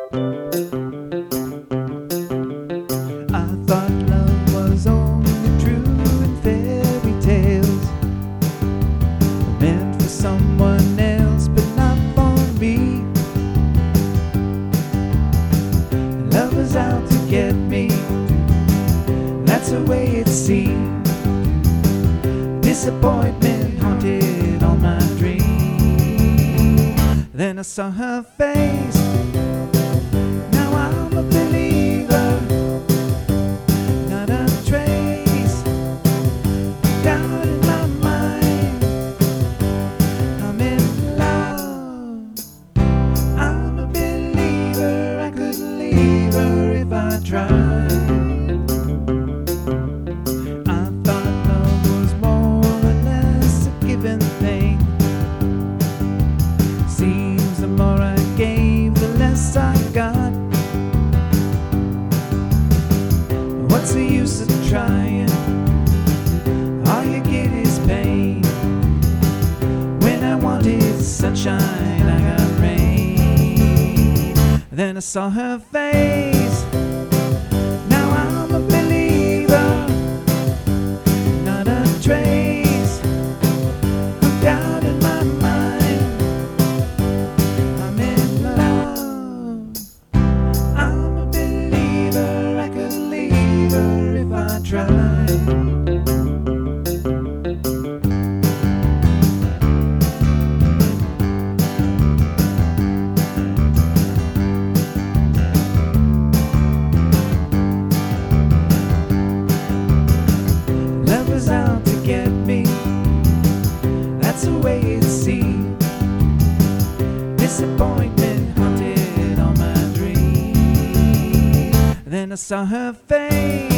I thought love was only true in fairy tales, meant for someone else but not for me. Love was out to get me, that's the way it seemed. Disappointment haunted all my dreams. Then I saw her face, now I'm a believer. Not a trace of doubt in my mind. I'm in love, I'm a believer. I couldn't leave her if I tried. Seems the more I gave, the less I got. What's the use of trying? All you get is pain. When I wanted sunshine, I got rain. Then I saw her face, now I'm a believer. Not a trace of doubt in my mind. I'm in love, I'm a believer. I could leave her if I tried. Love was out to get me, that's the way it seemed. Disappointment haunted all my dreams. Then I saw her face,